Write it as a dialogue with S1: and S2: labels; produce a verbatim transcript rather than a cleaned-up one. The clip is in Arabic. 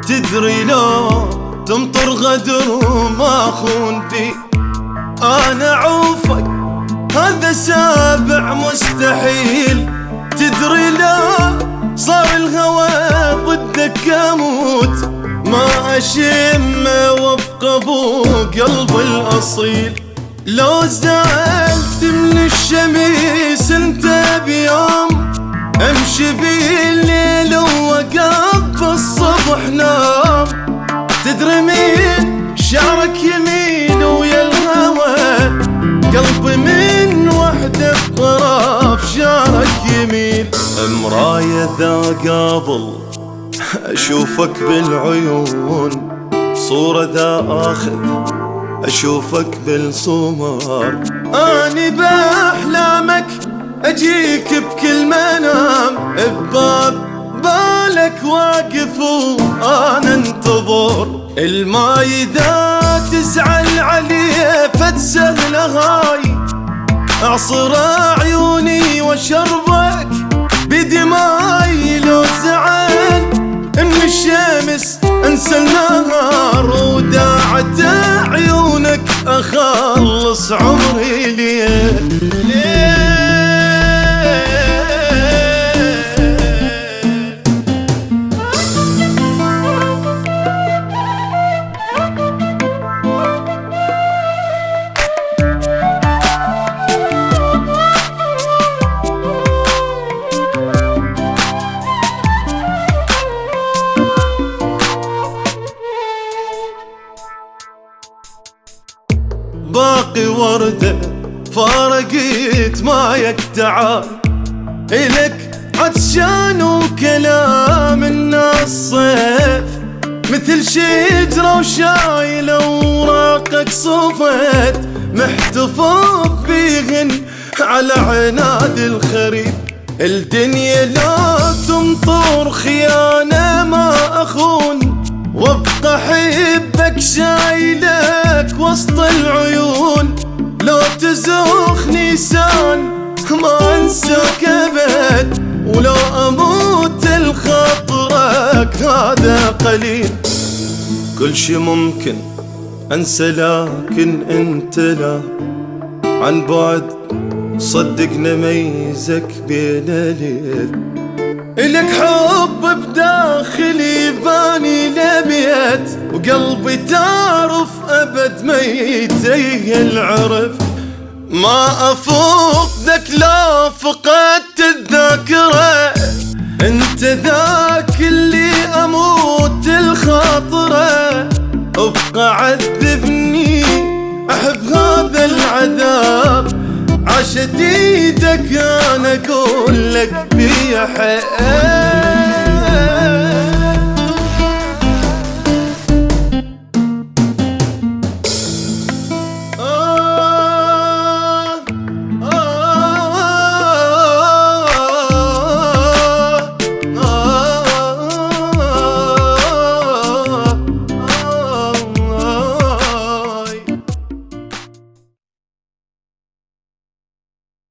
S1: تدري لو تمطر غدر وما خون فيك أنا عوفك هذا سابع مستحيل. تدري لو صار الهوى ضدك أموت ما أشم وابقى ابو قلب الأصيل. لو زعلت من الشميس انت بيوم امشي بالليل ووقف الصبح نام. تدري مين شعرك يمين ويا الهوى قلبي من وحدة بطرف شعرك يمين. مراية ذا قابل أشوفك بالعيون صورة ذا آخذ أشوفك بالصمار. أني بأحلامك أجيك بكل منام بباب بالك واقف وأنا انتظر. الماي إذا تزعل عليه فتسهله هاي أعصر عيوني وشربك بدماي. لو زعل من الشمس انسى النهار وداعت عيونك اخلص عمري ليل ليل. باقي وردة فارقت مايك تعال إلك عطشان وكلام الناس صيف مثل شجرة وشايلة وراقك صفت محتفظ بيهن على عناد الخريف. الدنيا لا تمطر خيانة ما أخون وابقى حبك شايلك وسط العيون. لو تزوخ نيسان ما انساك ابد ولو اموت لخاطرك هذا قليل. كل شي ممكن انسى لكن انت لا عن بعد صدقنا ميزك بين اليد. إلك حب بداخلي باني لبيت وقلبي تعرف أبد ما يتيهل عرف. ما أفوق ذاك لا فقدت الذاكرة انت ذاك اللي أموت الخاطرة. ابقى عذبني أحب هذا العذاب عاشت ايدك انا اقول لك بيا حق.